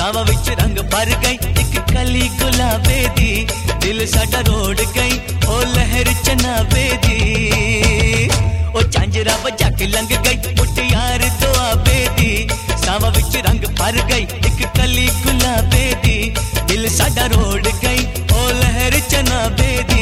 सावा विच रंग भर गई एक कली गुलाबे दी, दिल साडा रोड़ गई ओ लहर चनाबे दी। ओ झांजरा बजा के लंघ गई मुटियार दुआबे दी, सावा विच रंग भर गई एक कली गुलाबे दी, दिल साडा रोड़ गई ओ लहर चनाबे दी।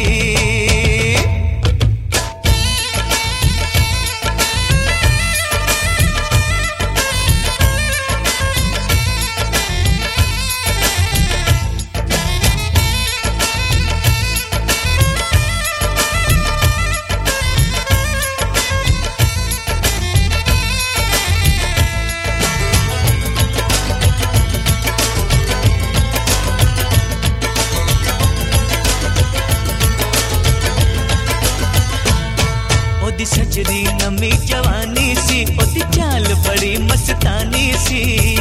ओदी सजरी नमी जवानी सी, ओदी चाल बड़ी मस्तानी सी।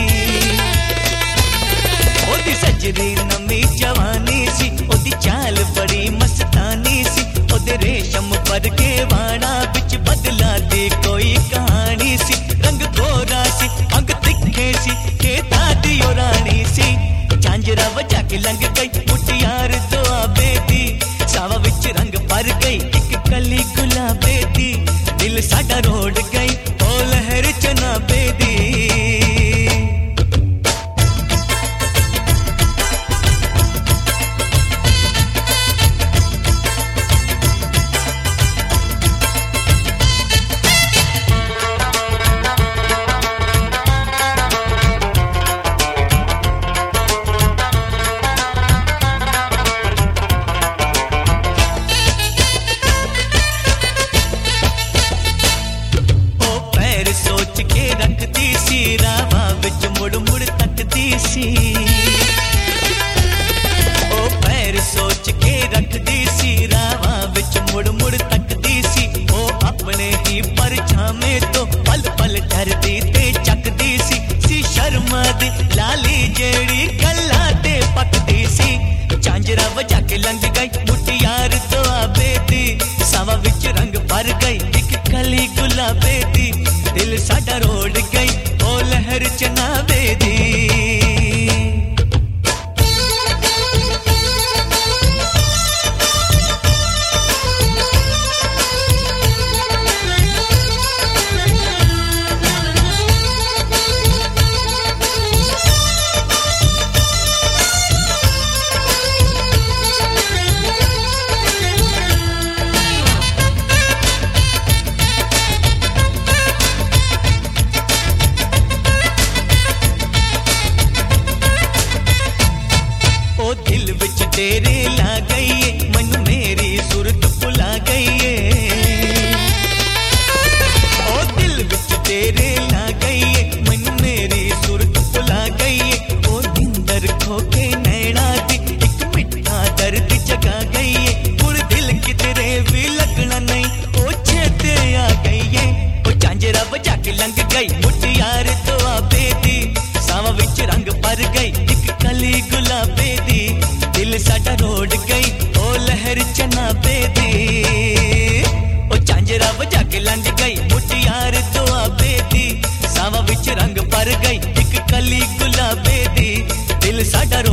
ओदी सजरी नमी जवानी सी, ओदी चाल बड़ी मस्तानी सी। ओदे रेशम वर्गे वाणा बिच बदला दी कोई कहानी सी। रंग गोरा सी अंग तिखे सी, खेता दी ओ रानी सी। झांजरा बजा के लंघ गई मुटियार दुआबे दी, सावा विच रंग भर गई एक कली गुलाबे दी, दिल साडा रोड़ गई ओ लहर चनाबे दी। सोच के रखती सी रावा विच मुड़ मुड़ तकदी सी। ओ पैर सोच के रखदी सी रावा विच मुड़ मुड़ तकदी सी। ओ अपने ही परछामे तो पल पल डरदी ते चकदी सी शर्मा दी लाली जेड़ी गल्ला ते पकदी सी। झांजरा बजा के लंघ गई मुटियार दुआबे दी, सावा विच रंग भर गई एक कली गुलाबे दी, दिल साडा रोड़ गई ओ लहर चनाबे दी। दिल विच तेरे ला गई है मन मेरी सुरत भुला गई है। ओ दिल विच तेरे ला गई है मन मेरी सुरत भुला गई है। ओ निंदर खो के नैना दी एक मिठा दर्द जगा गई है। मुड़ दिल किधरे भी लगना नहीं ओ छेते आ गई है। ओ झांजरा बजा के लंघ गई मुटियार दुआबे दी, सावा विच रंग भर गई एक कली गुलाबे दी, दिल साडा रोड़ गई ओ लहर चनाबे दी। ओ झांजरा बजा के लंघ गई मुटियार दुआबे दी, सावा विच रंग भर गई एक कली गुलाबे दी, दिल साडा